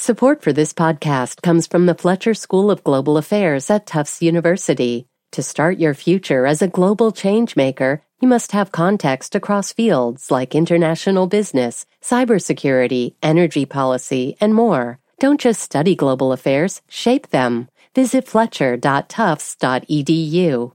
Support for this podcast comes from the Fletcher School of Global Affairs at Tufts University. To start your future as a global changemaker, you must have context across fields like international business, cybersecurity, energy policy, and more. Don't just study global affairs, shape them. Visit fletcher.tufts.edu.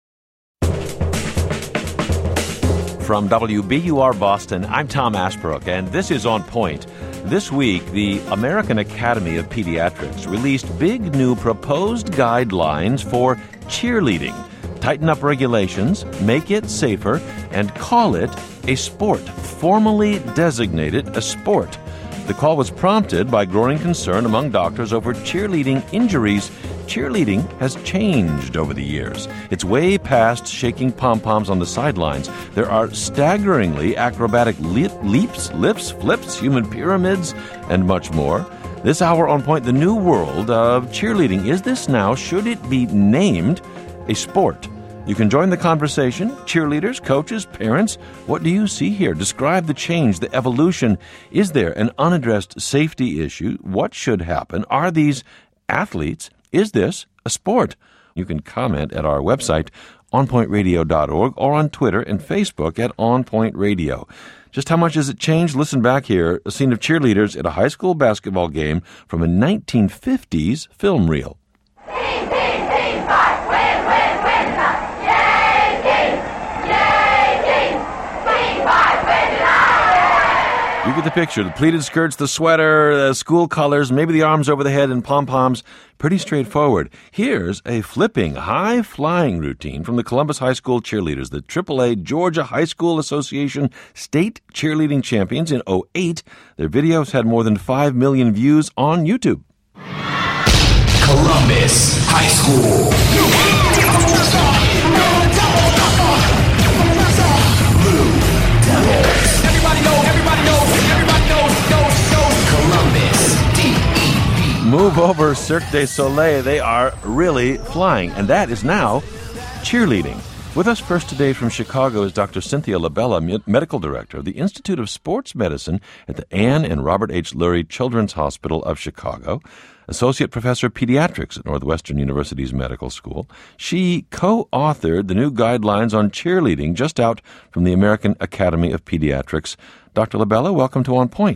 From WBUR Boston, I'm Tom Asbrook, and this is On Point. This week, the American Academy of Pediatrics released big new proposed guidelines for cheerleading. Tighten up regulations, make it safer, and call it a sport. Formally designate it a sport. The call was prompted by growing concern among doctors over cheerleading injuries. Cheerleading has changed over the years. It's way past shaking pom-poms on the sidelines. There are staggeringly acrobatic leaps, lifts, flips, human pyramids, and much more. This hour on Point, the new world of cheerleading. Is this now, should it be named, a sport? You can join the conversation. Cheerleaders, coaches, parents, what do you see here? Describe the change, the evolution. Is there an unaddressed safety issue? What should happen? Are these athletes? Is this a sport? You can comment at our website, onpointradio.org, or on Twitter and Facebook at onpointradio. Just how much has it changed? Listen back here, a scene of cheerleaders at a high school basketball game from a 1950s film reel. You get the picture. The pleated skirts, the sweater, the school colors, maybe the arms over the head and pom-poms. Pretty straightforward. Here's a flipping, high-flying routine from the Columbus High School cheerleaders, the AAA Georgia High School Association state cheerleading champions in 2008. Their videos had more than 5 million views on YouTube. Columbus High School. Blue Devils. Everybody knows. Columbus, D-E-V. Move over, Cirque du Soleil. They are really flying. And that is now cheerleading. With us first today from Chicago is Dr. Cynthia LaBella, Medical Director of the Institute of Sports Medicine at the Ann and Robert H. Lurie Children's Hospital of Chicago, Associate Professor of Pediatrics at Northwestern University's Medical School. She co-authored the new guidelines on cheerleading just out from the American Academy of Pediatrics. Dr. LaBella, welcome to On Point.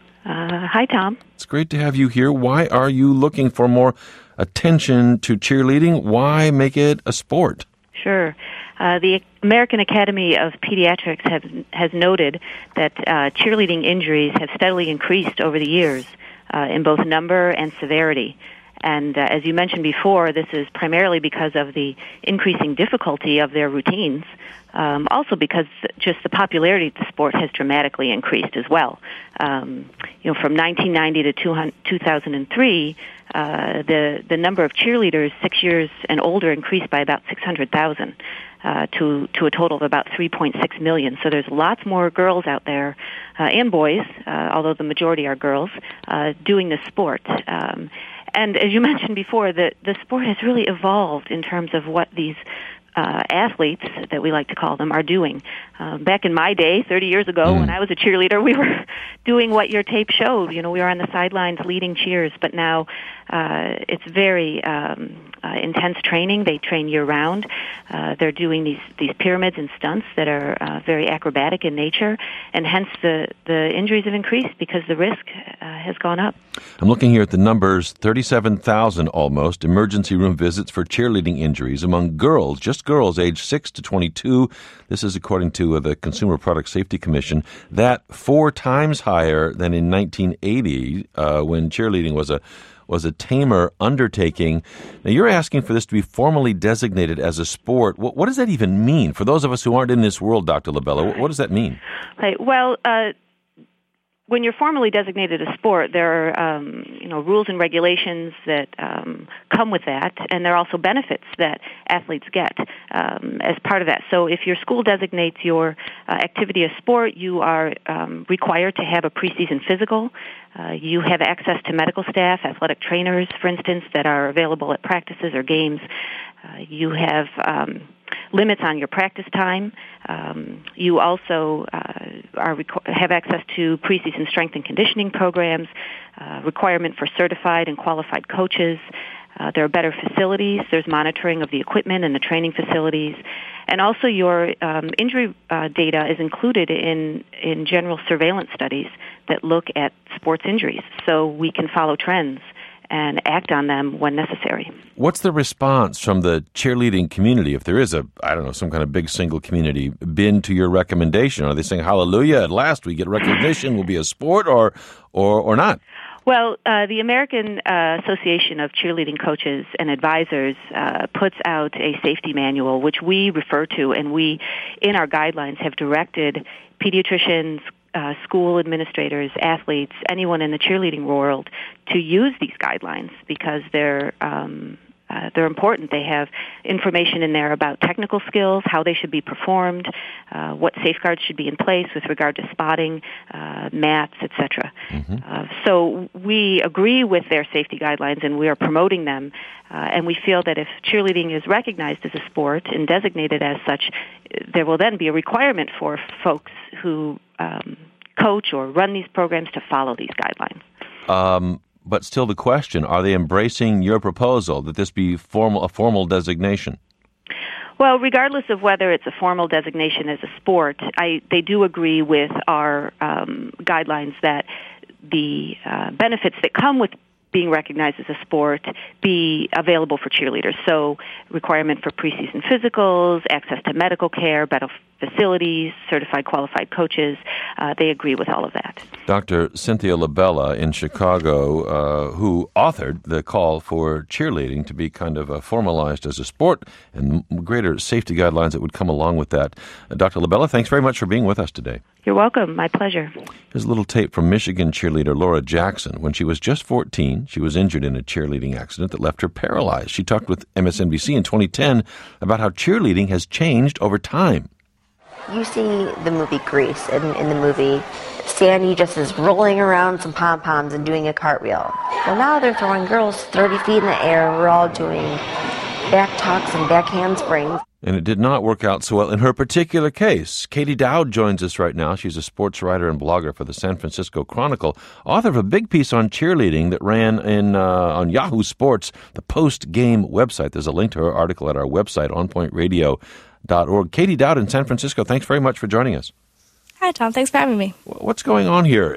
Hi, Tom. It's great to have you here. Why are you looking for more attention to cheerleading? Why make it a sport? Sure. The American Academy of Pediatrics has noted that cheerleading injuries have steadily increased over the years in both number and severity. And as you mentioned before, this is primarily because of the increasing difficulty of their routines. Also because just the popularity of the sport has dramatically increased as well. From 1990 to 2003, the number of cheerleaders 6 years and older increased by about 600,000 to a total of about 3.6 million. So there's lots more girls out there and boys, although the majority are girls, doing this sport. And as you mentioned before, the sport has really evolved in terms of what these athletes, that we like to call them, are doing. Back in my day, 30 years ago, when I was a cheerleader, we were doing what your tape showed. We were on the sidelines leading cheers, but now it's very intense training. They train year-round. They're doing these pyramids and stunts that are very acrobatic in nature, and hence the injuries have increased because the risk has gone up. I'm looking here at the numbers, 37,000 almost emergency room visits for cheerleading injuries among girls, just girls aged 6 to 22. This is according to the Consumer Product Safety Commission. That 4 times higher than in 1980 when cheerleading was a tamer undertaking. Now, you're asking for this to be formally designated as a sport. What does that even mean? For those of us who aren't in this world, Dr. LaBella, what does that mean? Right. Well, when you're formally designated a sport, there are rules and regulations that come with that, and there are also benefits that athletes get as part of that. So if your school designates your activity as sport, you are required to have a preseason physical. You have access to medical staff, athletic trainers, for instance, that are available at practices or games. You have limits on your practice time. You also have access to preseason strength and conditioning programs, requirement for certified and qualified coaches. There are better facilities. There's monitoring of the equipment and the training facilities. And also your injury data is included in general surveillance studies that look at sports injuries, so we can follow trends and act on them when necessary. What's the response from the cheerleading community, if there is some kind of big single community, been to your recommendation? Are they saying, hallelujah, at last we get recognition, we'll be a sport, or not? Well, the American Association of Cheerleading Coaches and Advisors puts out a safety manual, which we refer to, and we, in our guidelines, have directed pediatricians, school administrators, athletes, anyone in the cheerleading world to use these guidelines because they're important. They have information in there about technical skills, how they should be performed, what safeguards should be in place with regard to spotting, mats, etc. So we agree with their safety guidelines, and we are promoting them. And we feel that if cheerleading is recognized as a sport and designated as such, there will then be a requirement for folks who coach or run these programs to follow these guidelines. But still the question, are they embracing your proposal that this be a formal designation? Well, regardless of whether it's a formal designation as a sport, they do agree with our guidelines that the benefits that come with being recognized as a sport be available for cheerleaders. So requirement for preseason physicals, access to medical care, better facilities, certified qualified coaches, they agree with all of that. Dr. Cynthia LaBella in Chicago, who authored the call for cheerleading to be kind of formalized as a sport and greater safety guidelines that would come along with that. Dr. LaBella, thanks very much for being with us today. You're welcome. My pleasure. Here's a little tape from Michigan cheerleader Laura Jackson. When she was just 14, she was injured in a cheerleading accident that left her paralyzed. She talked with MSNBC in 2010 about how cheerleading has changed over time. You see the movie Grease, and in the movie, Sandy just is rolling around some pom-poms and doing a cartwheel. Well, now they're throwing girls 30 feet in the air. We're all doing back tucks and back handsprings. And it did not work out so well in her particular case. Katie Dowd joins us right now. She's a sports writer and blogger for the San Francisco Chronicle, author of a big piece on cheerleading that ran on Yahoo Sports, the post-game website. There's a link to her article at our website, onpointradio.org. Katie Dowd in San Francisco, thanks very much for joining us. Hi, Tom. Thanks for having me. What's going on here?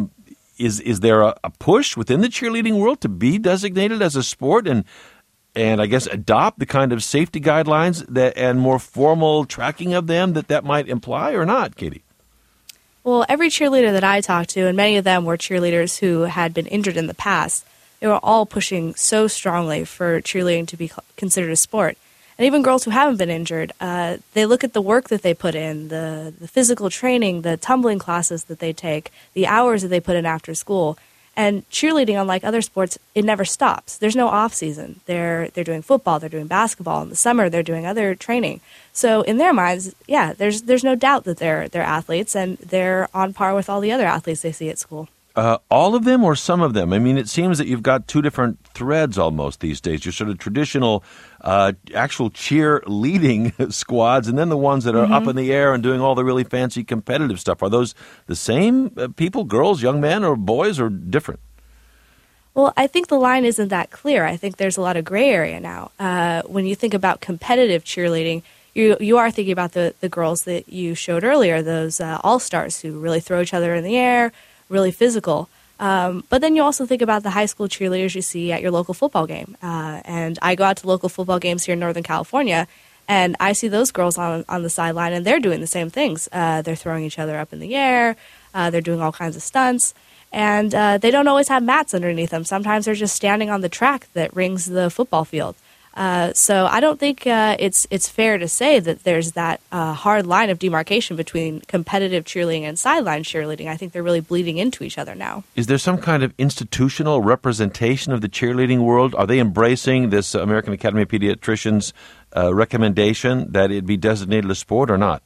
Is there a push within the cheerleading world to be designated as a sport and I guess adopt the kind of safety guidelines and more formal tracking of them that might imply, or not, Katie? Well, every cheerleader that I talked to, and many of them were cheerleaders who had been injured in the past, they were all pushing so strongly for cheerleading to be considered a sport. And even girls who haven't been injured, they look at the work that they put in, the physical training, the tumbling classes that they take, the hours that they put in after school. And cheerleading, unlike other sports, it never stops. There's no off season. They're doing football, they're doing basketball. In the summer, they're doing other training. So in their minds, yeah, there's no doubt that they're athletes, and they're on par with all the other athletes they see at school. All of them or some of them? I mean, it seems that you've got two different threads almost these days. Your sort of traditional actual cheerleading squads, and then the ones that are up in the air and doing all the really fancy competitive stuff. Are those the same people, girls, young men, or boys, or different? Well, I think the line isn't that clear. I think there's a lot of gray area now. When you think about competitive cheerleading, you are thinking about the girls that you showed earlier, those all-stars who really throw each other in the air, really physical. But then you also think about the high school cheerleaders you see at your local football game. And I go out to local football games here in Northern California, and I see those girls on the sideline, and they're doing the same things. They're throwing each other up in the air. They're doing all kinds of stunts. And they don't always have mats underneath them. Sometimes they're just standing on the track that rings the football field. So I don't think it's fair to say that there's that hard line of demarcation between competitive cheerleading and sideline cheerleading. I think they're really bleeding into each other now. Is there some kind of institutional representation of the cheerleading world? Are they embracing this American Academy of Pediatricians recommendation that it be designated a sport or not?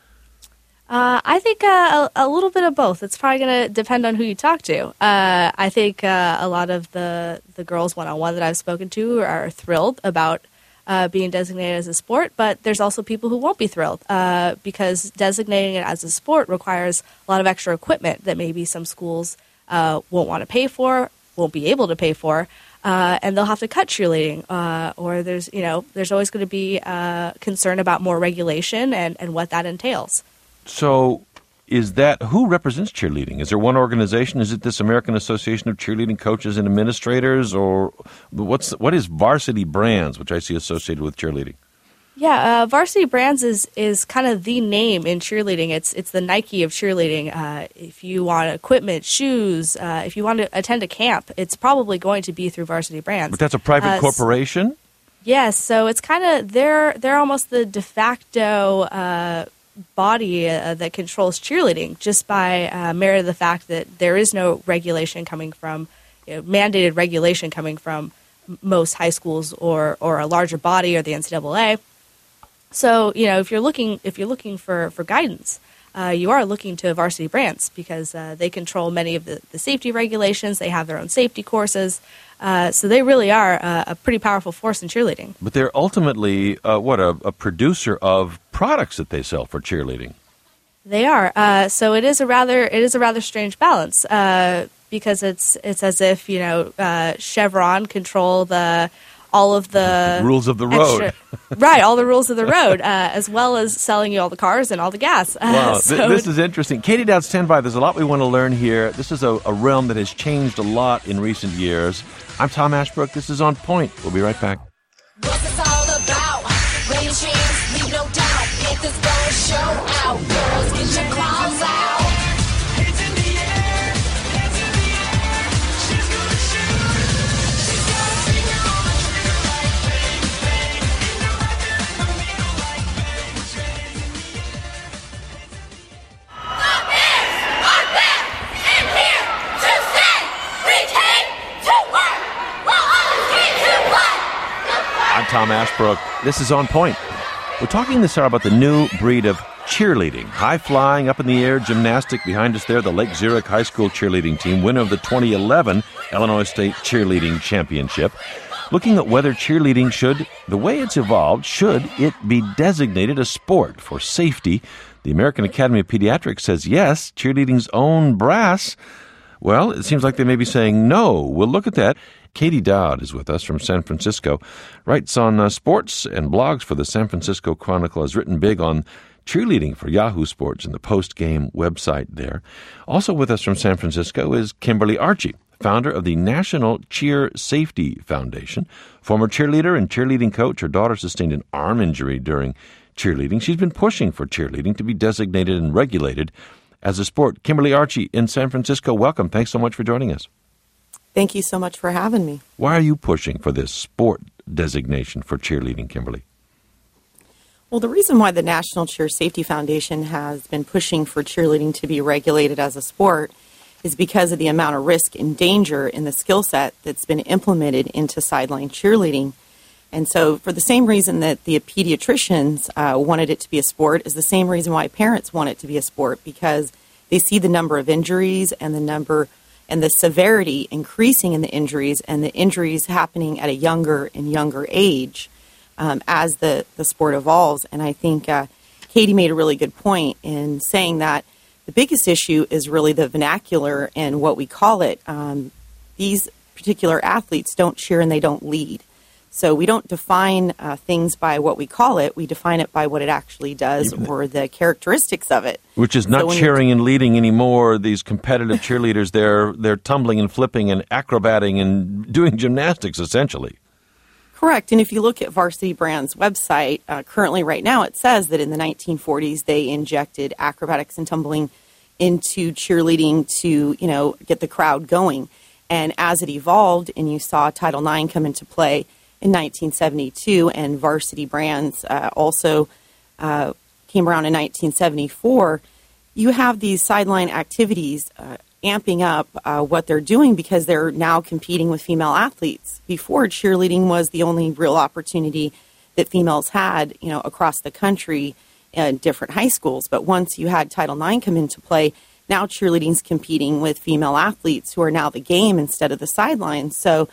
I think a little bit of both. It's probably going to depend on who you talk to. I think a lot of the girls one-on-one that I've spoken to are thrilled about being designated as a sport, but there's also people who won't be thrilled because designating it as a sport requires a lot of extra equipment that maybe some schools won't want to pay for, won't be able to pay for, and they'll have to cut cheerleading. Or there's always going to be concern about more regulation and what that entails. So who represents cheerleading? Is there one organization? Is it this American Association of Cheerleading Coaches and Administrators? Or what is Varsity Brands, which I see associated with cheerleading? Yeah, Varsity Brands is kind of the name in cheerleading. It's the Nike of cheerleading. If you want equipment, shoes, if you want to attend a camp, it's probably going to be through Varsity Brands. But that's a private corporation? Yes, so it's kind of they're almost the de facto body that controls cheerleading, just by merit of the fact that there is no regulation coming from mandated regulation coming from most high schools or a larger body or the NCAA. So if you're looking for guidance, you are looking to Varsity Brands because they control many of the safety regulations. They have their own safety courses. So they really are a pretty powerful force in cheerleading. But they're ultimately a producer of products that they sell for cheerleading. They are. So it is a rather strange balance because it's as if Chevron control all of the rules of the road. Right, all the rules of the road, as well as selling you all the cars and all the gas. Wow, this is interesting. Katie Dowd, stand by. There's a lot we want to learn here. This is a realm that has changed a lot in recent years. I'm Tom Ashbrook. This is On Point. We'll be right back. What's this all about? Rain chance, leave no doubt. Get this bone show out. Girls, get your claws out. Hands in the air, hands in the air. She's gonna shoot. She's got a finger on the trigger like bang, bang. In the right needle like bang, bang. The Bears are back and here to stay. We came to work while others came to play. I'm Tom Ashbrook. This is On Point. We're talking this hour about the new breed of cheerleading. High-flying, up in the air, gymnastic. Behind us there, the Lake Zurich High School cheerleading team, winner of the 2011 Illinois State Cheerleading Championship. Looking at whether cheerleading the way it's evolved, should it be designated a sport for safety? The American Academy of Pediatrics says yes. Cheerleading's own brass, well, it seems like they may be saying no. We'll look at that. Katie Dowd is with us from San Francisco, writes on sports and blogs for the San Francisco Chronicle, has written big on cheerleading for Yahoo Sports and the post-game website there. Also with us from San Francisco is Kimberly Archie, founder of the National Cheer Safety Foundation, former cheerleader and cheerleading coach. Her daughter sustained an arm injury during cheerleading. She's been pushing for cheerleading to be designated and regulated as a sport. Kimberly Archie in San Francisco, welcome. Thanks so much for joining us. Thank you so much for having me. Why are you pushing for this sport designation for cheerleading, Kimberly? Well, the reason why the National Cheer Safety Foundation has been pushing for cheerleading to be regulated as a sport is because of the amount of risk and danger in the skill set that's been implemented into sideline cheerleading. And so for the same reason that the pediatricians wanted it to be a sport is the same reason why parents want it to be a sport, because they see the number of injuries and the severity increasing in the injuries, and the injuries happening at a younger and younger age as the sport evolves. And I think Katie made a really good point in saying that the biggest issue is really the vernacular and what we call it. These particular athletes don't cheer and they don't lead. So we don't define things by what we call it. We define it by what it actually does or the characteristics of it. Which is not cheering and leading anymore. These competitive cheerleaders, they're tumbling and flipping and acrobating and doing gymnastics, essentially. Correct. And if you look at Varsity Brands' website, currently right now it says that in the 1940s they injected acrobatics and tumbling into cheerleading to, get the crowd going. And as it evolved and you saw Title IX come into play in 1972, and Varsity Brands also came around in 1974, you have these sideline activities amping up what they're doing because they're now competing with female athletes. Before, cheerleading was the only real opportunity that females had, across the country in different high schools. But once you had Title IX come into play, now cheerleading's competing with female athletes who are now the game instead of the sidelines. So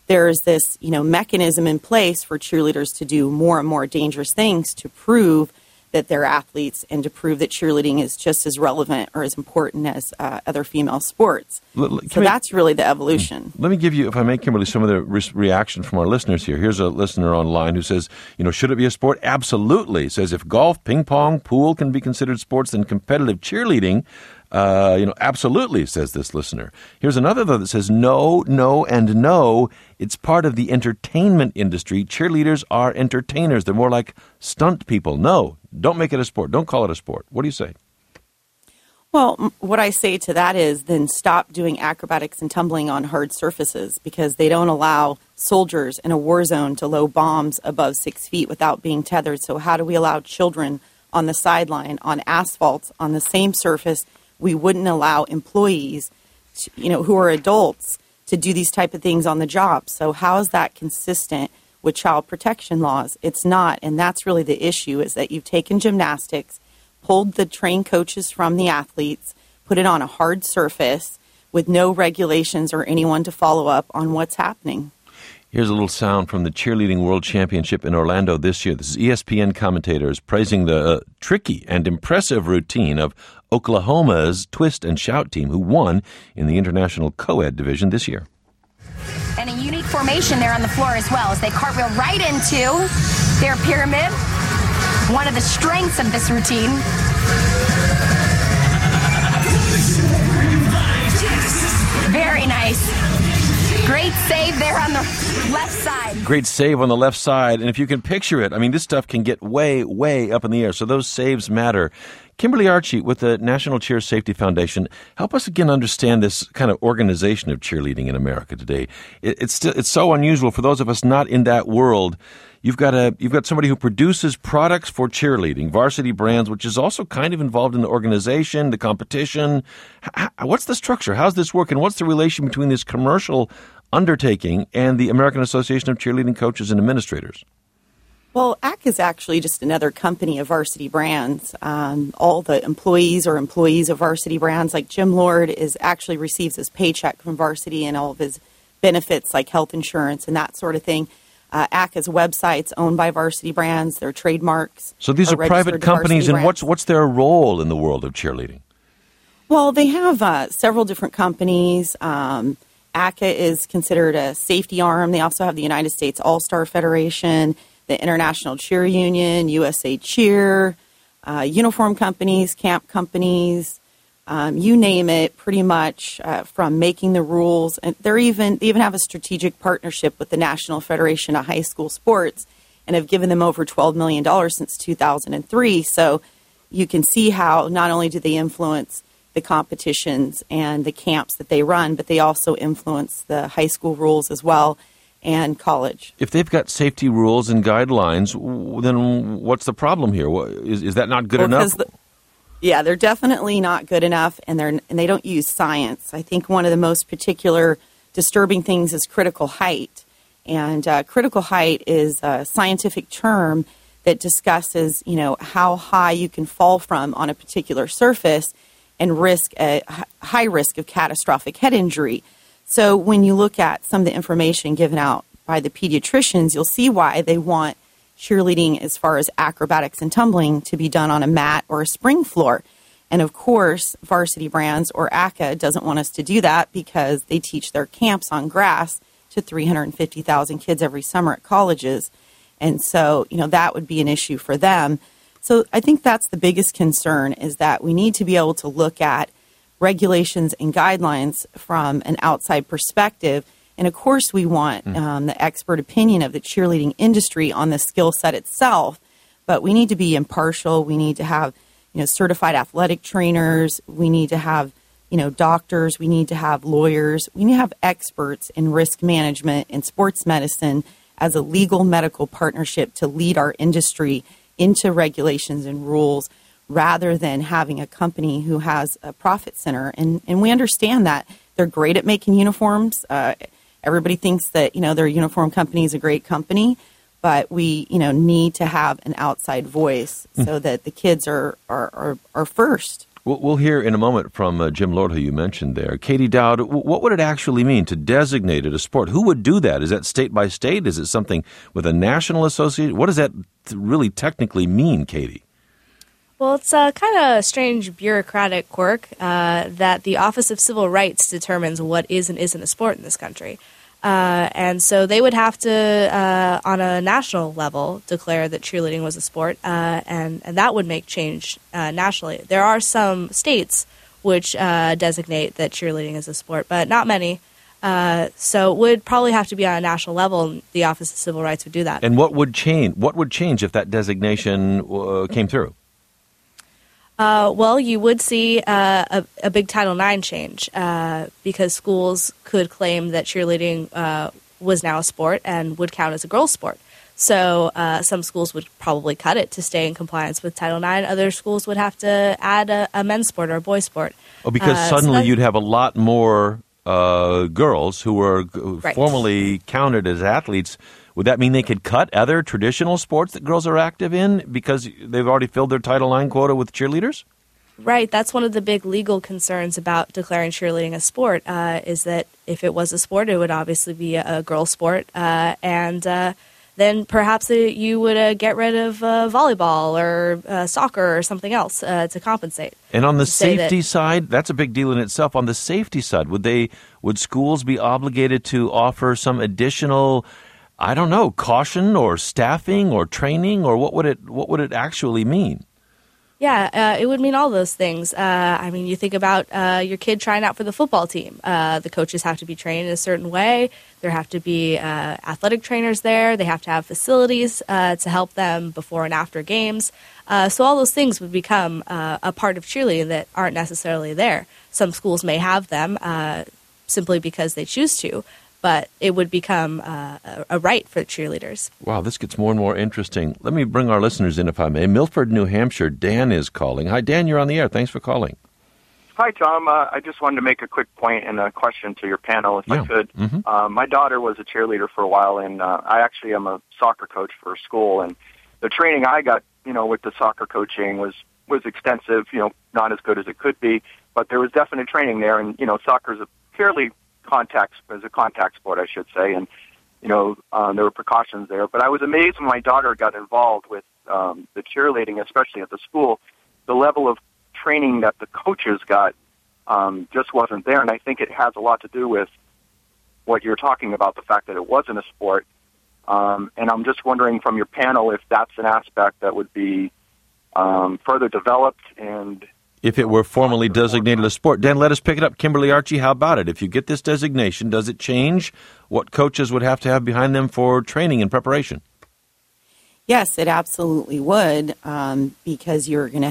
there's this, mechanism in place for cheerleaders to do more and more dangerous things to prove that they're athletes and to prove that cheerleading is just as relevant or as important as other female sports. So that's really the evolution. Let me give you, if I may, Kimberly, some of the reaction from our listeners here. Here's a listener online who says, should it be a sport? Absolutely. Says if golf, ping pong, pool can be considered sports, then competitive cheerleading, absolutely, says this listener. Here's another, though, that says no, no, and no. It's part of the entertainment industry. Cheerleaders are entertainers. They're more like stunt people. No, don't make it a sport. Don't call it a sport. What do you say? Well, what I say to that is then stop doing acrobatics and tumbling on hard surfaces, because they don't allow soldiers in a war zone to load bombs above 6 feet without being tethered. So how do we allow children on the sideline, on asphalt, on the same surface? We wouldn't allow employees, who are adults, to do these type of things on the job. So how is that consistent with child protection laws? It's not, and that's really the issue, is that you've taken gymnastics, pulled the trained coaches from the athletes, put it on a hard surface with no regulations or anyone to follow up on what's happening. Here's a little sound from the Cheerleading World Championship in Orlando this year. This is ESPN commentators praising the tricky and impressive routine of Oklahoma's Twist and Shout team, who won in the International Co-Ed division this year. And a unique formation there on the floor as well, as they cartwheel right into their pyramid. One of the strengths of this routine. Very nice. Great save there on the left side. Great save on the left side. And if you can picture it, this stuff can get way, way up in the air. So those saves matter. Kimberly Archie with the National Cheer Safety Foundation, help us again understand this kind of organization of cheerleading in America today. It's so unusual for those of us not in that world. You've got somebody who produces products for cheerleading, Varsity Brands, which is also kind of involved in the organization, the competition. What's the structure? How's this work? And what's the relation between this commercial undertaking and the American Association of Cheerleading Coaches and Administrators? Well, ACK is actually just another company of Varsity Brands. All the employees are employees of Varsity Brands. Like Jim Lord actually receives his paycheck from Varsity and all of his benefits like health insurance and that sort of thing. ACK has websites owned by Varsity Brands. Their trademarks. So these are private companies, and what's their role in the world of cheerleading? Well, they have several different companies. ACCA is considered a safety arm. They also have the United States All-Star Federation, the International Cheer Union, USA Cheer, uniform companies, camp companies, you name it, pretty much from making the rules. And they even have a strategic partnership with the National Federation of High School Sports and have given them over $12 million since 2003. So you can see how not only do they influence the competitions and the camps that they run, but they also influence the high school rules as well and college. If they've got safety rules and guidelines, then what's the problem here? Is that not good enough? They're definitely not good enough, and they don't use science. I think one of the most particular disturbing things is critical height. And critical height is a scientific term that discusses, how high you can fall from on a particular surface and risk a high risk of catastrophic head injury. So when you look at some of the information given out by the pediatricians, you'll see why they want cheerleading as far as acrobatics and tumbling to be done on a mat or a spring floor. And of course, Varsity Brands or ACCA doesn't want us to do that because they teach their camps on grass to 350,000 kids every summer at colleges. And so, that would be an issue for them. So I think that's the biggest concern, is that we need to be able to look at regulations and guidelines from an outside perspective. And of course, we want the expert opinion of the cheerleading industry on the skill set itself. But we need to be impartial. We need to have, certified athletic trainers. We need to have, doctors. We need to have lawyers. We need to have experts in risk management and sports medicine as a legal medical partnership to lead our industry into regulations and rules, rather than having a company who has a profit center. And we understand that they're great at making uniforms. Everybody thinks that, their uniform company is a great company, but we, need to have an outside voice so that the kids are first. We'll hear in a moment from Jim Lord, who you mentioned there. Katie Dowd, what would it actually mean to designate it a sport? Who would do that? Is that state by state? Is it something with a national association? What does that really technically mean, Katie? Well, it's kind of a strange bureaucratic quirk that the Office of Civil Rights determines what is and isn't a sport in this country. And so they would have to, on a national level, declare that cheerleading was a sport, and that would make change nationally. There are some states which designate that cheerleading is a sport, but not many. So it would probably have to be on a national level, and the Office of Civil Rights would do that. And what would change? What would change if that designation came through? Well, you would see a big Title IX change because schools could claim that cheerleading was now a sport and would count as a girls' sport. So some schools would probably cut it to stay in compliance with Title IX. Other schools would have to add a men's sport or a boys' sport. Oh, because suddenly you'd have a lot more girls who were formerly counted as athletes. Would that mean they could cut other traditional sports that girls are active in because they've already filled their Title IX quota with cheerleaders? Right. That's one of the big legal concerns about declaring cheerleading a sport, is that if it was a sport, it would obviously be a girls' sport. And then perhaps you would get rid of volleyball or soccer or something else to compensate. And on the safety side, that's a big deal in itself. On the safety side, would schools be obligated to offer some additional, I don't know, caution or staffing or training, or what would it actually mean? Yeah, it would mean all those things. I mean, you think about your kid trying out for the football team. The coaches have to be trained in a certain way. There have to be athletic trainers there. They have to have facilities to help them before and after games. So all those things would become a part of cheerleading that aren't necessarily there. Some schools may have them simply because they choose to, but it would become a right for cheerleaders. Wow, this gets more and more interesting. Let me bring our listeners in, if I may. Milford, New Hampshire, Dan is calling. Hi, Dan, you're on the air. Thanks for calling. Hi, Tom. I just wanted to make a quick point and a question to your panel, if I could. Mm-hmm. My daughter was a cheerleader for a while, and I actually am a soccer coach for a school. And the training I got, with the soccer coaching was extensive, not as good as it could be, but there was definite training there. And, soccer is a fairly contact sport, I should say, and there were precautions there. But I was amazed when my daughter got involved with the cheerleading, especially at the school. The level of training that the coaches got just wasn't there, and I think it has a lot to do with what you're talking about, the fact that it wasn't a sport. And I'm just wondering from your panel if that's an aspect that would be further developed and if it were formally designated a sport. Dan, let us pick it up. Kimberly Archie, how about it? If you get this designation, does it change what coaches would have to have behind them for training and preparation? Yes, it absolutely would, because you're going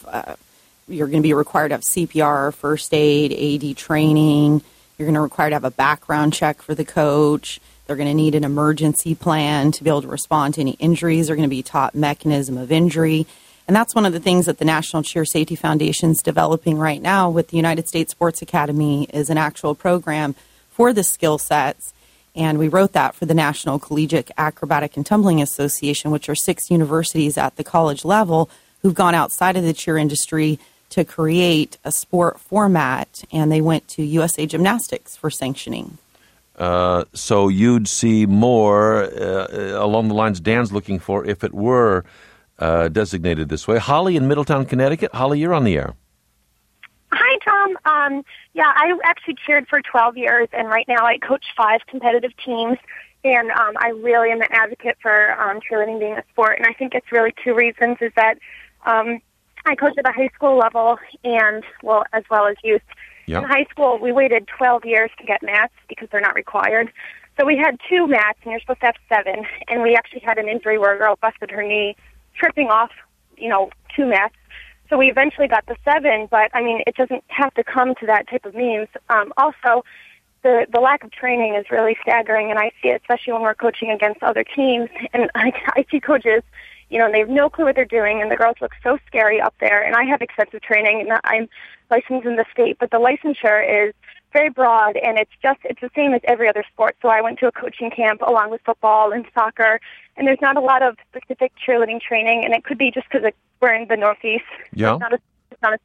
to be required to have CPR, first aid, AD training. You're going to require to have a background check for the coach. They're going to need an emergency plan to be able to respond to any injuries. They're going to be taught mechanism of injury. And that's one of the things that the National Cheer Safety Foundation is developing right now with the United States Sports Academy is an actual program for the skill sets. And we wrote that for the National Collegiate Acrobatic and Tumbling Association, which are 6 universities at the college level who've gone outside of the cheer industry to create a sport format. And they went to USA Gymnastics for sanctioning. So you'd see more along the lines Dan's looking for if it were designated this way. Holly in Middletown, Connecticut. Holly, you're on the air. Hi, Tom. I actually cheered for 12 years, and right now I coach 5 competitive teams, and I really am an advocate for cheerleading being a sport, and I think it's really 2 reasons, is that I coach at the high school level and, as well as youth. Yep. In high school, we waited 12 years to get mats because they're not required. So we had 2 mats, and you're supposed to have 7, and we actually had an injury where a girl busted her knee tripping off, 2 mats. So we eventually got the 7, but, it doesn't have to come to that type of means. Also, the lack of training is really staggering, and I see it especially when we're coaching against other teams. And I see coaches, they have no clue what they're doing, and the girls look so scary up there. And I have extensive training, and I'm licensed in the state, but the licensure is very broad, and it's the same as every other sport. So I went to a coaching camp along with football and soccer, and there's not a lot of specific cheerleading training, and it could be just because we're in the Northeast. Yeah. There's not a It's not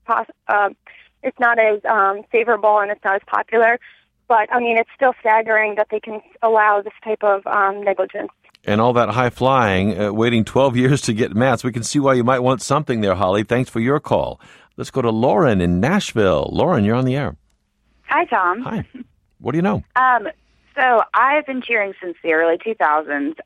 as it's not as favorable, and it's not as popular. But I mean, it's still staggering that they can allow this type of negligence. And all that high flying, waiting 12 years to get mats. We can see why you might want something there, Holly. Thanks for your call. Let's go to Lauren in Nashville. Lauren, you're on the air. Hi, Tom. Hi. What do you know? So I've been cheering since the early 2000s.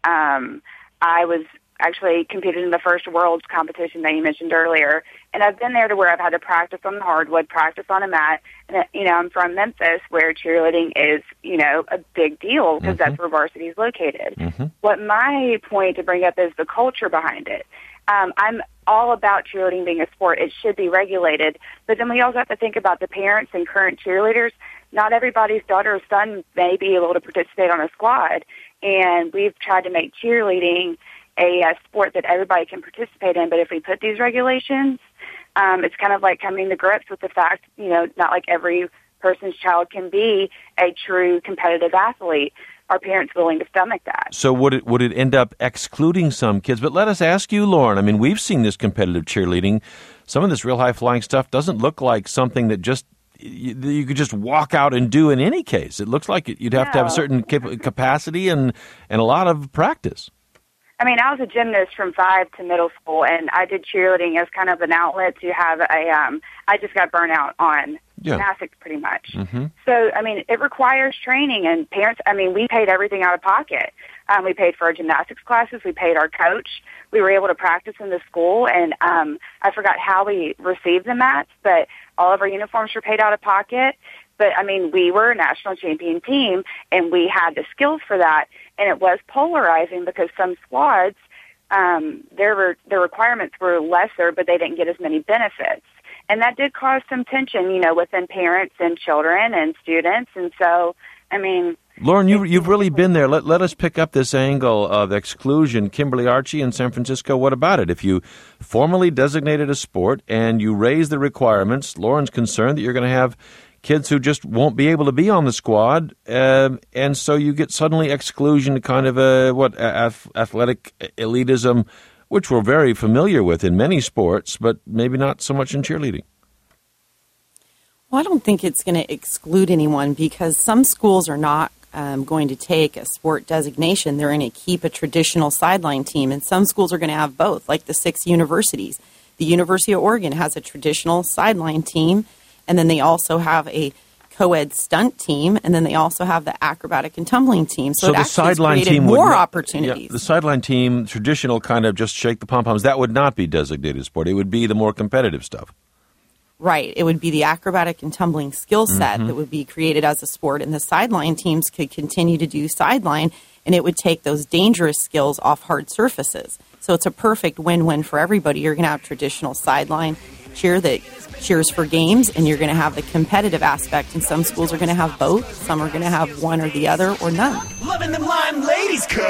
I was actually competed in the first Worlds competition that you mentioned earlier, and I've been there to where I've had to practice on the hardwood, practice on a mat. And, I'm from Memphis, where cheerleading is, a big deal because that's where varsity is located. What my point to bring up is the culture behind it. I'm all about cheerleading being a sport. It should be regulated. But then we also have to think about the parents and current cheerleaders. Not everybody's daughter or son may be able to participate on a squad. And we've tried to make cheerleading a sport that everybody can participate in. But if we put these regulations, it's kind of like coming to grips with the fact, not like every person's child can be a true competitive athlete. Are parents willing to stomach that? So would it end up excluding some kids? But let us ask you, Lauren. I mean, we've seen this competitive cheerleading. Some of this real high-flying stuff doesn't look like something that just you could just walk out and do in any case. It looks like you'd have to have a certain capacity and a lot of practice. I mean, I was a gymnast from 5 to middle school, and I did cheerleading as kind of an outlet to have I just got burnt out on gymnastics pretty much. So, I mean, it requires training, and parents, we paid everything out of pocket. We paid for our gymnastics classes. We paid our coach. We were able to practice in the school, and I forgot how we received the mats, but all of our uniforms were paid out of pocket. But, we were a national champion team, and we had the skills for that. And it was polarizing because some squads, their requirements were lesser, but they didn't get as many benefits. And that did cause some tension, within parents and children and students. And so, Lauren, you've really been there. Let us pick up this angle of exclusion. Kimberly Archie in San Francisco, what about it? If you formally designate it a sport and you raise the requirements, Lauren's concerned that you're going to have kids who just won't be able to be on the squad, and so you get suddenly exclusion, kind of athletic elitism, which we're very familiar with in many sports, but maybe not so much in cheerleading. Well, I don't think it's going to exclude anyone because some schools are not going to take a sport designation. They're going to keep a traditional sideline team, and some schools are going to have both, like the 6 universities. The University of Oregon has a traditional sideline team, and then they also have a co-ed stunt team, and then they also have the acrobatic and tumbling team. So it the actually sideline created team more opportunities. Yeah, the sideline team, traditional kind of just shake the pom-poms, that would not be designated sport. It would be the more competitive stuff. Right. It would be the acrobatic and tumbling skill set that would be created as a sport, and the sideline teams could continue to do sideline, and it would take those dangerous skills off hard surfaces. So it's a perfect win-win for everybody. You're going to have traditional sideline cheer that cheers for games, and you're going to have the competitive aspect. And some schools are going to have both. Some are going to have one or the other or none. Loving them lime ladies, cuz.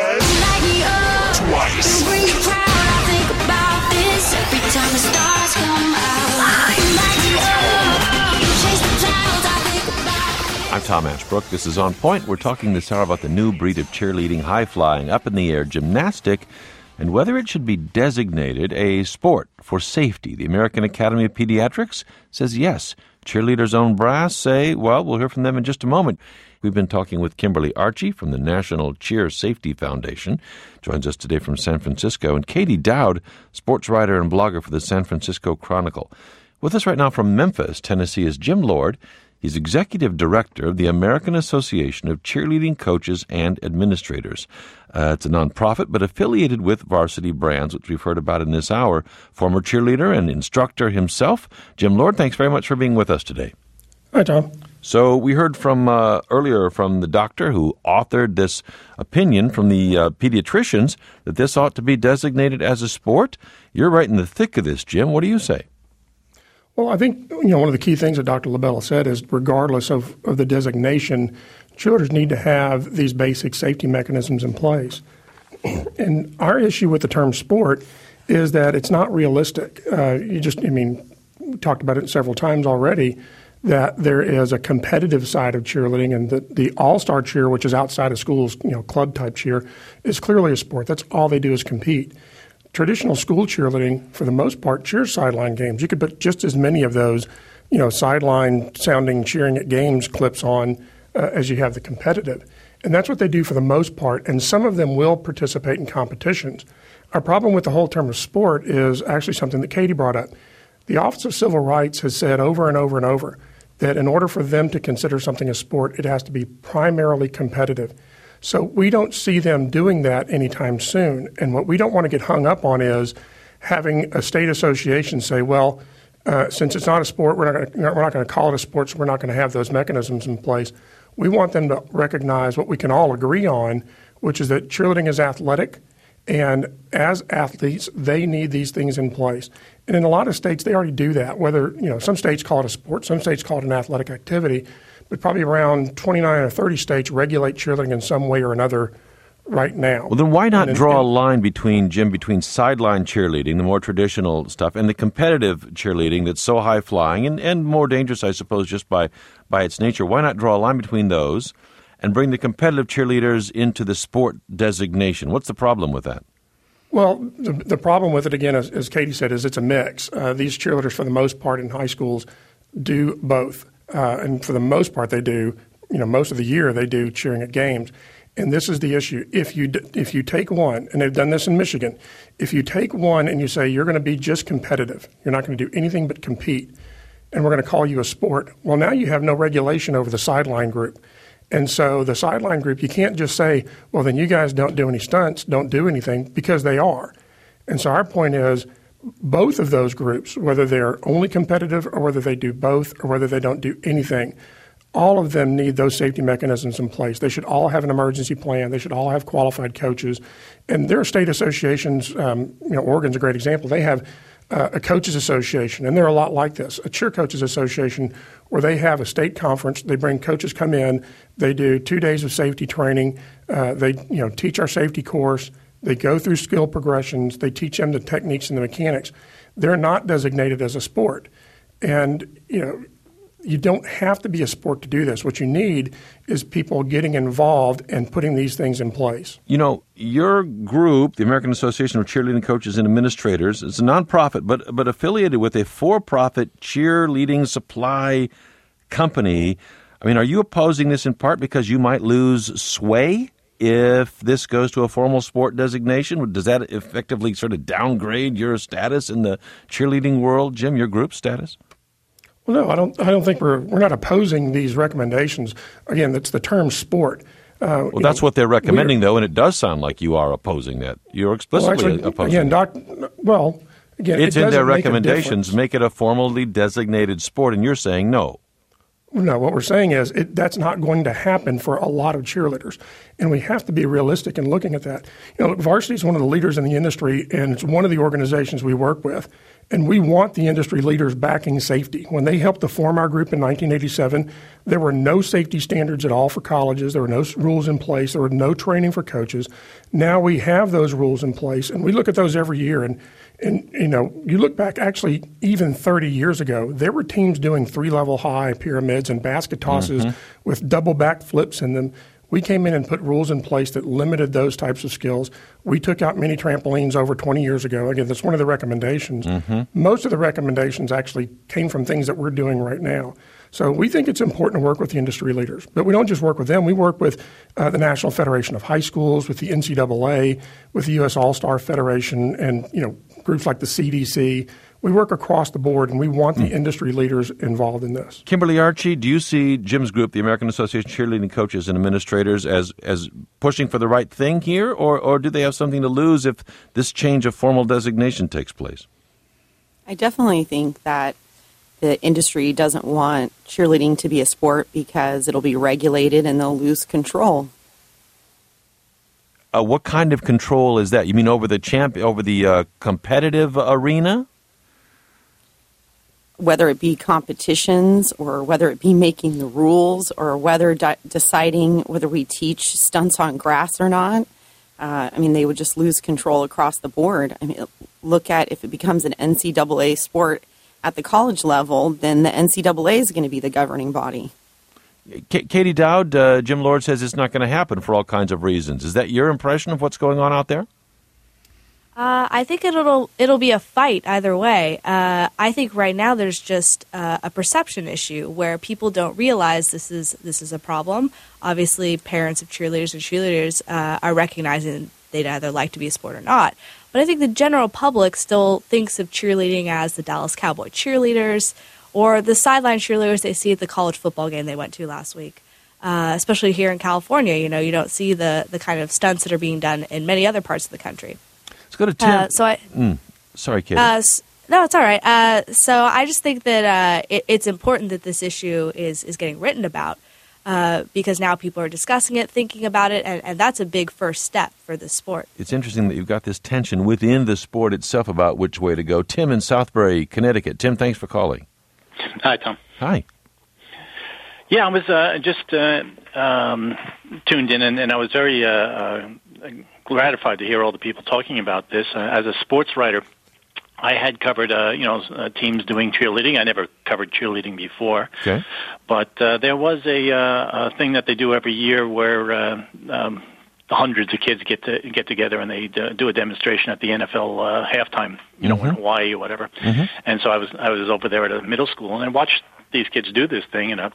Twice. Bring you proud, I think about this every time the stars come out. Light you up, chase the clouds, I think about it. I'm Tom Ashbrook. This is On Point. We're talking this hour about the new breed of cheerleading, high-flying, up-in-the-air gymnastic, and whether it should be designated a sport for safety. The American Academy of Pediatrics says yes. Cheerleaders' own brass say, well, we'll hear from them in just a moment. We've been talking with Kimberly Archie from the National Cheer Safety Foundation. Joins us today from San Francisco. And Katie Dowd, sports writer and blogger for the San Francisco Chronicle. With us right now from Memphis, Tennessee, is Jim Lord. He's executive director of the American Association of Cheerleading Coaches and Administrators. It's a nonprofit, but affiliated with Varsity Brands, which we've heard about in this hour. Former cheerleader and instructor himself. Jim Lord, thanks very much for being with us today. Hi, Tom. So we heard from earlier from the doctor who authored this opinion from the pediatricians that this ought to be designated as a sport. You're right in the thick of this, Jim. What do you say? Well, I think one of the key things that Dr. LaBella said is regardless of the designation, children need to have these basic safety mechanisms in place. And our issue with the term sport is that it's not realistic. We talked about it several times already, that there is a competitive side of cheerleading, and the all-star cheer, which is outside of schools, club-type cheer, is clearly a sport. That's all they do is compete. traditional school cheerleading, for the most part, cheers sideline games. You could put just as many of those, sideline sounding cheering at games clips on as you have the competitive. And that's what they do for the most part. And some of them will participate in competitions. Our problem with the whole term of sport is actually something that Katie brought up. The Office of Civil Rights has said over and over and over that in order for them to consider something a sport, it has to be primarily competitive. So we don't see them doing that anytime soon. And what we don't want to get hung up on is having a state association say, well, since it's not a sport, we're not going to call it a sport, so we're not going to have those mechanisms in place. We want them to recognize what we can all agree on, which is that cheerleading is athletic, and as athletes, they need these things in place. And in a lot of states, they already do that, whether, some states call it a sport, some states call it an athletic activity, but probably around 29 or 30 states regulate cheerleading in some way or another right now. Well, then why not draw a line between sideline cheerleading, the more traditional stuff, and the competitive cheerleading that's so high-flying and more dangerous, I suppose, just by its nature? Why not draw a line between those and bring the competitive cheerleaders into the sport designation? What's the problem with that? Well, the problem with it, again, as Katie said, is it's a mix. These cheerleaders, for the most part, in high schools do both. And for the most part, they do, most of the year they do cheering at games. And this is the issue. If you take one, and they've done this in Michigan, if you take one and you say you're going to be just competitive, you're not going to do anything but compete, and we're going to call you a sport, well, now you have no regulation over the sideline group. And so the sideline group, you can't just say, well, then you guys don't do any stunts, don't do anything, because they are. And so our point is both of those groups, whether they're only competitive or whether they do both or whether they don't do anything, all of them need those safety mechanisms in place. They should all have an emergency plan. They should all have qualified coaches. And there are state associations, Oregon's a great example. They have a coaches association, and they're a lot like this, a cheer coaches association, where they have a state conference. They bring coaches come in. They do 2 days of safety training. They teach our safety course. They go through skill progressions. They teach them the techniques and the mechanics. They're not designated as a sport. And, you don't have to be a sport to do this. What you need is people getting involved and putting these things in place. Your group, the American Association of Cheerleading Coaches and Administrators, is a nonprofit, but affiliated with a for-profit cheerleading supply company. I mean, are you opposing this in part because you might lose sway if this goes to a formal sport designation? Does that effectively sort of downgrade your status in the cheerleading world, Jim, your group's status? Well, no, I don't think we're not opposing these recommendations. Again, it's the term sport. That's what they're recommending, though, and it does sound like you are opposing that. You're explicitly opposing it. It's in their recommendations. Make it a formally designated sport, and you're saying no. No, what we're saying is that's not going to happen for a lot of cheerleaders, and we have to be realistic in looking at that. Varsity is one of the leaders in the industry, and it's one of the organizations we work with, and we want the industry leaders backing safety. When they helped to form our group in 1987, there were no safety standards at all for colleges. There were no rules in place. There were no training for coaches. Now we have those rules in place, and we look at those every year. And you look back, actually, even 30 years ago, there were teams doing 3-level high pyramids and basket tosses with double back flips in them. We came in and put rules in place that limited those types of skills. We took out mini trampolines over 20 years ago. Again, that's one of the recommendations. Most of the recommendations actually came from things that we're doing right now. So we think it's important to work with the industry leaders. But we don't just work with them. We work with the National Federation of High Schools, with the NCAA, with the U.S. All-Star Federation, and groups like the CDC. We work across the board, and we want the industry leaders involved in this. Kimberly Archie, do you see Jim's group, the American Association of Cheerleading Coaches and Administrators, as pushing for the right thing here, or do they have something to lose if this change of formal designation takes place? I definitely think that the industry doesn't want cheerleading to be a sport because it'll be regulated and they'll lose control. What kind of control is that? You mean over the competitive arena? Whether it be competitions or whether it be making the rules or whether deciding whether we teach stunts on grass or not. They would just lose control across the board. Look at if it becomes an NCAA sport at the college level, then the NCAA is going to be the governing body. Katie Dowd, Jim Lord says it's not going to happen for all kinds of reasons. Is that your impression of what's going on out there? I think it'll be a fight either way. I think right now there's just a perception issue where people don't realize this is a problem. Obviously, parents of cheerleaders and cheerleaders are recognizing they'd either like to be a sport or not. But I think the general public still thinks of cheerleading as the Dallas Cowboy cheerleaders or the sideline cheerleaders they see at the college football game they went to last week. Especially here in California, you don't see the kind of stunts that are being done in many other parts of the country. Let's go to Tim. Sorry, Katie. No, it's all right. So I just think that it's important that this issue is getting written about because now people are discussing it, thinking about it, and that's a big first step for the sport. It's interesting that you've got this tension within the sport itself about which way to go. Tim in Southbury, Connecticut. Tim, thanks for calling. Hi, Tom. Hi. Yeah, I was just tuned in, and I was very gratified to hear all the people talking about this. As a sports writer, I had covered, teams doing cheerleading. I never covered cheerleading before. Okay. But there was a thing that they do every year where hundreds of kids get together and they do a demonstration at the NFL halftime, in Hawaii or whatever. Mm-hmm. And so I was over there at a middle school, and I watched these kids do this thing in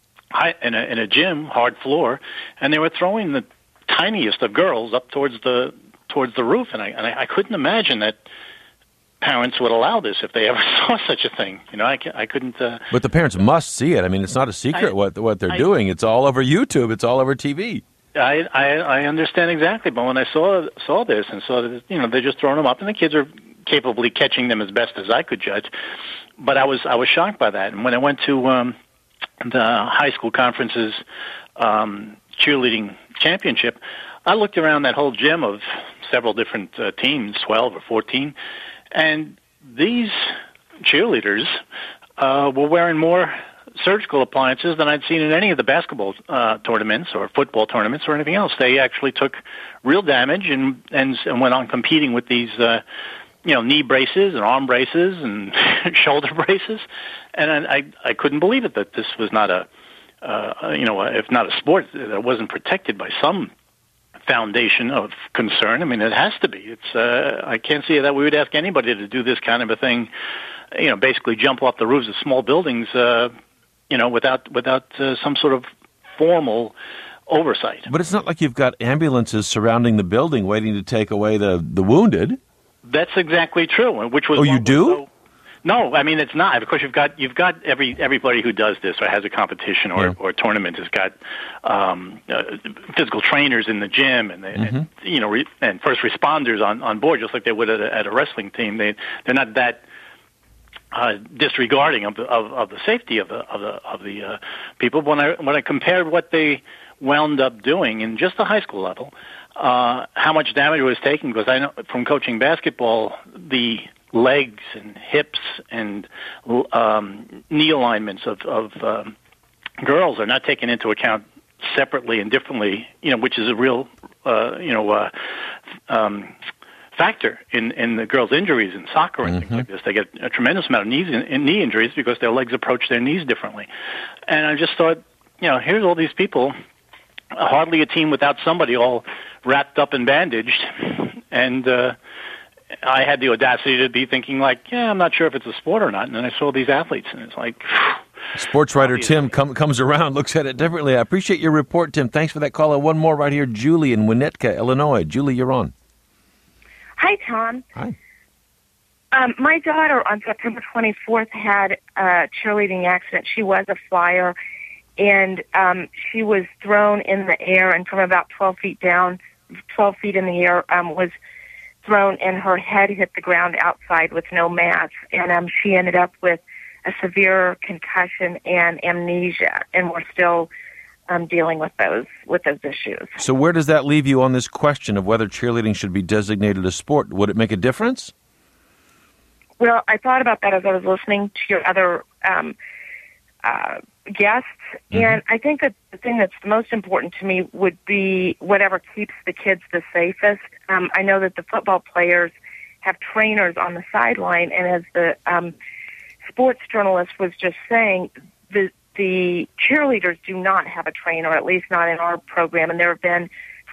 a gym, hard floor, and they were throwing the tiniest of girls up towards the roof, and I couldn't imagine that parents would allow this if they ever saw such a thing. I couldn't. But the parents must see it. I mean, it's not a secret what they're doing. It's all over YouTube. It's all over TV. I understand exactly, but when I saw this and saw that they're just throwing them up, and the kids are capably catching them as best as I could judge. But I was shocked by that, and when I went to the high school conference's cheerleading championship, I looked around that whole gym of several different teams, 12 or 14, and these cheerleaders were wearing more surgical appliances than I'd seen in any of the basketball tournaments or football tournaments or anything else. They actually took real damage and went on competing with these knee braces and arm braces and shoulder braces, and I couldn't believe it that this was not if not a sport that wasn't protected by some foundation of concern. I mean, it has to be. It's I can't see that we would ask anybody to do this kind of a thing. Basically jump off the roofs of small buildings, without some sort of formal oversight. But it's not like you've got ambulances surrounding the building waiting to take away the wounded. That's exactly true. Which was you do? No, I mean it's not. Of course, you've got everybody who does this or has a competition or a tournament has got physical trainers in the gym and and first responders on board, just like they would at a wrestling team. They're not that disregarding of the safety of the people. When I compared what they wound up doing in just the high school level, how much damage it was taking, because I know from coaching basketball, the legs and hips and knee alignments of girls are not taken into account separately and differently, which is a real factor in the girls' injuries in soccer and things like this. They get a tremendous amount of knee injuries because their legs approach their knees differently. And I just thought, here's all these people, hardly a team without somebody all wrapped up and bandaged, and I had the audacity to be thinking I'm not sure if it's a sport or not. And then I saw these athletes, and it's like... Sports writer Tim comes around, looks at it differently. I appreciate your report, Tim. Thanks for that call. And one more right here, Julie in Winnetka, Illinois. Julie, you're on. Hi, Tom. Hi. My daughter on September 24th had a cheerleading accident. She was a flyer, and she was thrown in the air, and from about 12 feet in the air, was thrown, and her head hit the ground outside with no mask, and she ended up with a severe concussion and amnesia, and we're still dealing with those issues. So where does that leave you on this question of whether cheerleading should be designated a sport? Would it make a difference? Well, I thought about that as I was listening to your other guests, and I think that the thing that's the most important to me would be whatever keeps the kids the safest. I know that the football players have trainers on the sideline, and as the sports journalist was just saying, the cheerleaders do not have a trainer, at least not in our program, and there have been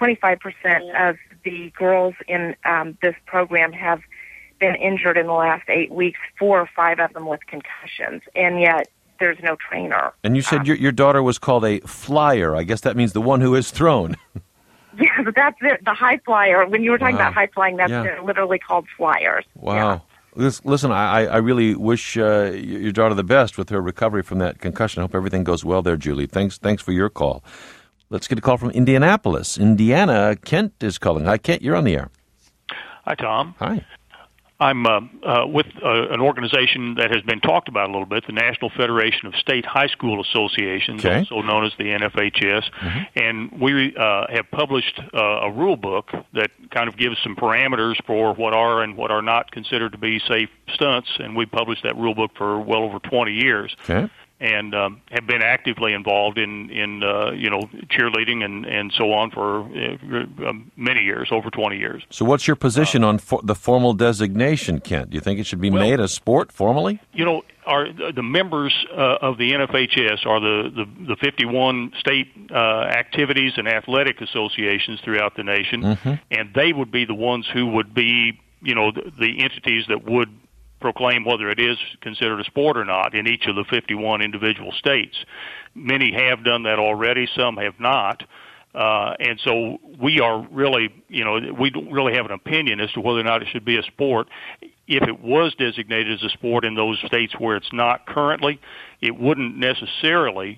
25% of the girls in this program have been injured in the last 8 weeks, 4 or 5 of them with concussions, and yet there's no trainer. And you said your daughter was called a flyer. I guess that means the one who is thrown. Yeah, but that's it, the high flyer. When you were talking about high flying, that's Yeah. they're literally called flyers. Wow. Listen, I really wish your daughter the best with her recovery from that concussion. I hope everything goes well there, Julie. Thanks for your call. Let's get a call from Indianapolis. Indiana, Kent is calling. Hi, Kent, you're on the air. Hi, Tom. Hi. I'm with an organization that has been talked about a little bit, the National Federation of State High School Associations, Okay. also known as the NFHS. And we have published a rule book that kind of gives some parameters for what are and what are not considered to be safe stunts. And we published that rule book for well over 20 years. Okay. And have been actively involved in cheerleading and so on for many years, over 20 years. So what's your position on the formal designation, Kent? Do you think it should be made a sport formally? You know, the members of the NFHS are the 51 state activities and athletic associations throughout the nation, and they would be the ones who would be, the entities that would proclaim whether it is considered a sport or not in each of the 51 individual states. Many have done that already, some have not. And so we are really, we don't really have an opinion as to whether or not it should be a sport. If it was designated as a sport in those states where it's not currently, it wouldn't necessarily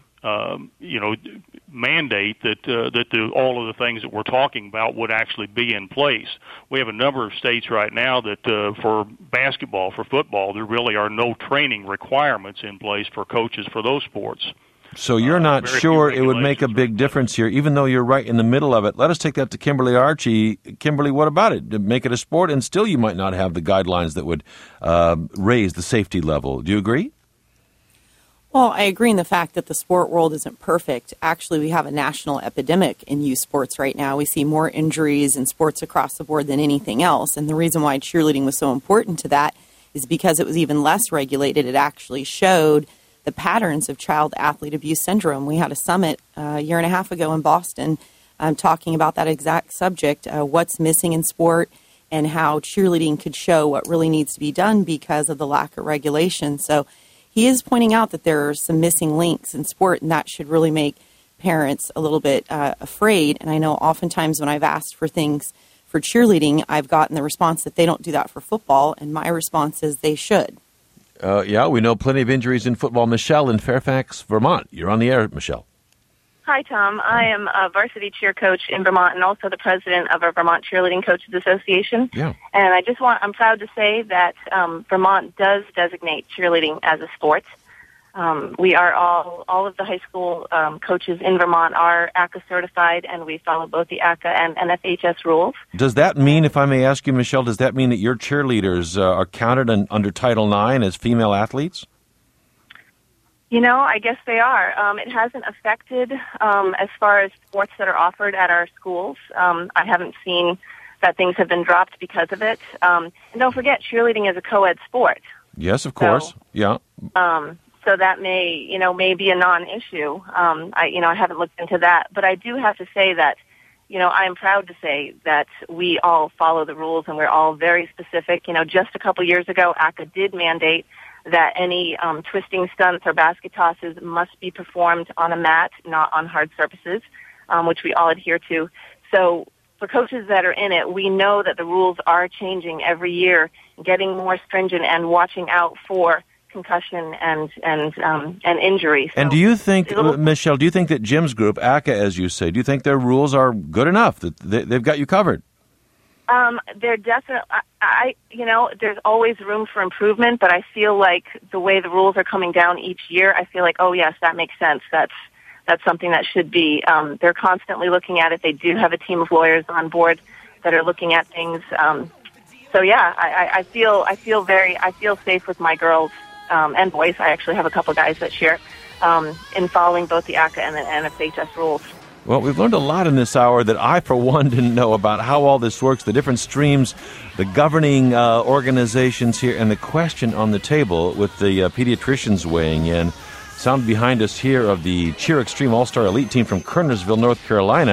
mandate that all of the things that we're talking about would actually be in place. We have a number of states right now that for basketball, for football, there really are no training requirements in place for coaches for those sports. So you're not sure it would make a big difference here, even though you're right in the middle of it. Let us take that to Kimberly Archie. Kimberly, what about it? Make it a sport, and still you might not have the guidelines that would raise the safety level. Do you agree? Well, I agree in the fact that the sport world isn't perfect. Actually, we have a national epidemic in youth sports right now. We see more injuries in sports across the board than anything else. And the reason why cheerleading was so important to that is because it was even less regulated. It actually showed the patterns of child athlete abuse syndrome. We had a summit a year and a half ago in Boston talking about that exact subject, what's missing in sport and how cheerleading could show what really needs to be done because of the lack of regulation. So he is pointing out that there are some missing links in sport, and that should really make parents a little bit afraid. And I know oftentimes when I've asked for things for cheerleading, I've gotten the response that they don't do that for football, and my response is they should. Yeah, we know plenty of injuries in football. Michelle in Fairfax, Vermont. You're on the air, Michelle. Hi, Tom. I am a varsity cheer coach in Vermont and also the president of our Vermont Cheerleading Coaches Association. Yeah. And I'm proud to say that Vermont does designate cheerleading as a sport. We are all of the high school coaches in Vermont are ACA certified, and we follow both the ACA and NFHS rules. Does that mean, if I may ask you, Michelle, does that mean that your cheerleaders are counted under Title IX as female athletes? I guess they are. It hasn't affected as far as sports that are offered at our schools. I haven't seen that things have been dropped because of it. And don't forget, cheerleading is a co-ed sport. Yes, of course. Yeah. So that may be a non-issue. I haven't looked into that, but I do have to say that, I am proud to say that we all follow the rules and we're all very specific. Just a couple years ago, ACA did mandate that any twisting stunts or basket tosses must be performed on a mat, not on hard surfaces, which we all adhere to. So for coaches that are in it, we know that the rules are changing every year, getting more stringent and watching out for concussion and injury. And do you think, Michelle, do you think that Jim's group, ACA, as you say, do you think their rules are good enough, that they've got you covered? They're definitely, there's always room for improvement, but I feel like the way the rules are coming down each year, I feel like, oh yes, that makes sense. That's something that should be, they're constantly looking at it. They do have a team of lawyers on board that are looking at things. So yeah, I feel safe with my girls, and boys. I actually have a couple guys that cheer, in following both the ACA and the NFHS rules. Well, we've learned a lot in this hour that I, for one, didn't know about how all this works, the different streams, the governing organizations here, and the question on the table with the pediatricians weighing in. Sound behind us here of the Cheer Extreme All-Star Elite team from Kernersville, North Carolina,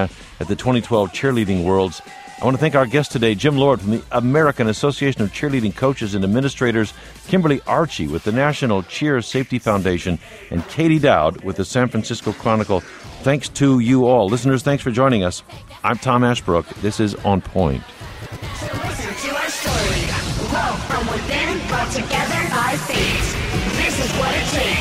at the 2012 Cheerleading Worlds. I want to thank our guest today, Jim Lord from the American Association of Cheerleading Coaches and Administrators, Kimberly Archie with the National Cheer Safety Foundation, and Katie Dowd with the San Francisco Chronicle. Thanks to you all. Listeners, thanks for joining us. I'm Tom Ashbrook. This is On Point. Listen to our story. Grow from within, brought together by fate. This is what it takes.